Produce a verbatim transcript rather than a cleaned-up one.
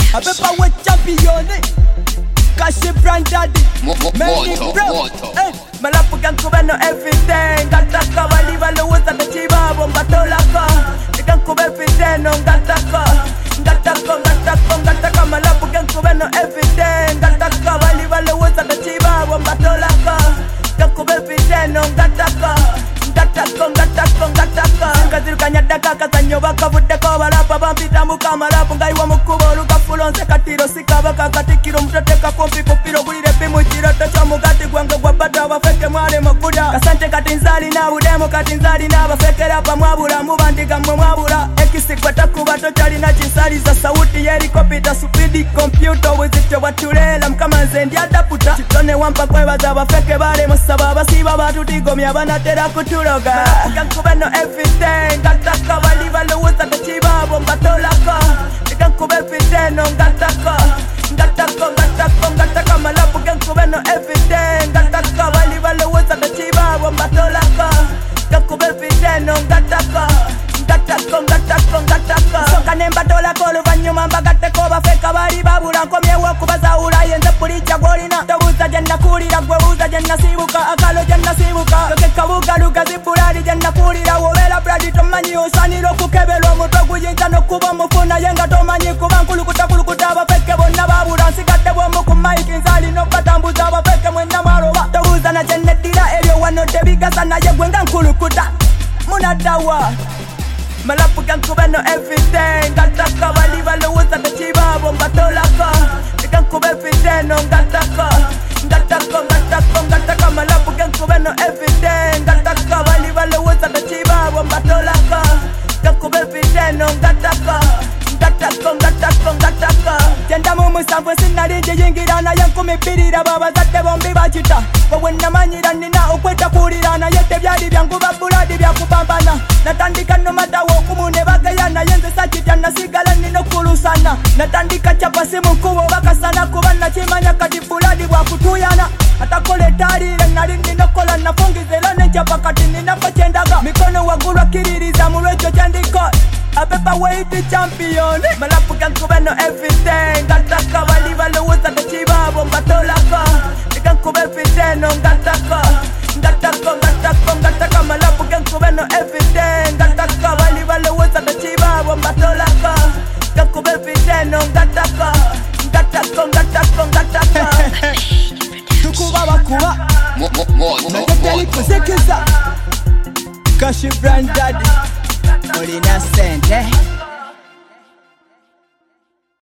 A paper with champion. Kashi branded. Many bro. Eh, malapu gankuba no everything. Gataka waliva luuza tachiba bomba tolaka. Gankuba everything no gataka. Gataka gataka gataka malapu gankuba no everything. Gataka waliva luuza tachiba bomba tolaka. Gankuba everything no gataka. Gataka gataka gataka. Kaziruka nyadaka kazanyo bakavude ko barapa bampita mukamalapu ngaiwa mukubolu kafulonse katiro sikabaka katikiro mtoteka pompi popiro bulire bimu kiroto cha mugati gwange gwa bada bafeke mwale makuda kasante katinzali na udemo katinzali na bafekera pa mwabula mubandika mwe mwabula ekisikwa takuba tochali na chinsali za sauti yeri kopita supidi computer wizite watulela mkamanze ndiadaputa chitone wampa kwebaza bafeke bale musaba basiba batutigomya banatera kutuloga kankuba no everything gataka baliva luuza tachiba bomba tolaka kankuba everything no gataka gataka gataka gataka malapu kankuba no everything gataka baliva luuza tachiba bomba tolaka kankuba everything no gataka gataka gataka gataka soka nemba tola kolo vanyuma mbagate ko bafeka bali babula nkomye wokubaza ula yenze pulicha golina tobuza jenna kulira gwebuza jenna sibuka akalo jenna sibuka toke kabuga luka zibulali jenna kulira wobela bradi tomanyi osaniro kukebelwa muto kuyinza nokuba mufuna yenga tomanyi kuba nkulu kutakulukuta bafeke bonna babula nsikate bwomu ku mike nzali nokatambuza bafeke mwenna maroba tobuza na jenne dira ebyo wano tebigasa naye gwenga nkulukuta munadawa malapu kankuba no everything gataka baliva luuza tachiba bomba tolaka kankuba everything no gataka gataka gataka gataka malapu kankuba no everything gataka baliva luuza tachiba bomba tolaka kankuba everything no gataka gataka gataka gataka jenda mumu sambo sinalinje yingirana yankumi pirira baba zate bombi bachita wowe namanyira nina okweta kulirana yete byali byangu babuladi byakupambana natandika no matawo kumune bagayana yenze sajita nasigala nino kulusana natandika chapa simu kubo bakasana kubana chimanya kati buladi bwakutuyana atakole talire nali ninokola nafungizela nechapa kati ninapochendaga mikono wagulwa kiririza mulwecho chandiko a paperweight champion malapu kankuba no everything gataka baliva luuza tachiba bomba tolaka kankuba everything no gataka gataka gataka gataka malapu kankuba no everything gataka baliva luuza tachiba bomba tolaka kankuba everything no gataka gataka gataka gataka tukuba bakuba naketeli kusekeza Kashi branded Olina sente